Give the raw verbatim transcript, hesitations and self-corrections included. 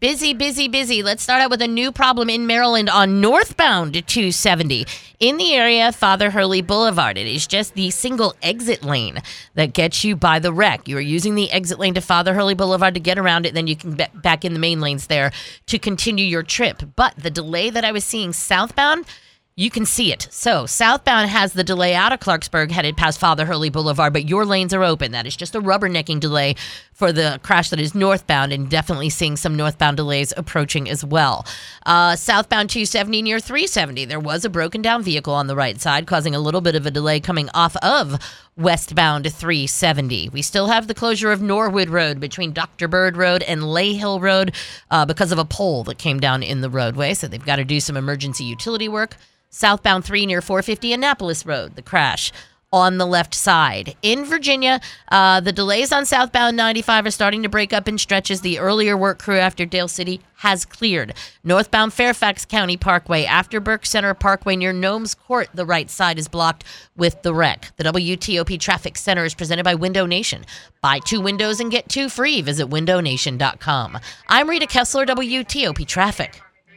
Busy, busy, busy. Let's start out with a new problem in Maryland on northbound two seventy. In the area of Father Hurley Boulevard, it is just the single exit lane that gets you by the wreck. You are using the exit lane to Father Hurley Boulevard to get around it, then you can be back in the main lanes there to continue your trip. But the delay that I was seeing southbound, you can see it. So southbound has the delay out of Clarksburg headed past Father Hurley Boulevard, but your lanes are open. That is just a rubbernecking delay for the crash that is northbound, and definitely seeing some northbound delays approaching as well. Uh, southbound two seventy near three seventy, there was a broken down vehicle on the right side, causing a little bit of a delay coming off of westbound three seventy. We still have the closure of Norwood Road between Doctor Bird Road and Lay Hill Road uh, because of a pole that came down in the roadway, so they've got to do some emergency utility work. Southbound three near four fifty Annapolis Road, the crash on the left side. In Virginia, uh, the delays on southbound ninety-five are starting to break up in stretches. The earlier work crew after Dale City has cleared. Northbound Fairfax County Parkway after Burke Center Parkway near Gnomes Court, the right side is blocked with the wreck. The W T O P Traffic Center is presented by Window Nation. Buy two windows and get two free. Visit window nation dot com. I'm Rita Kessler, W T O P Traffic.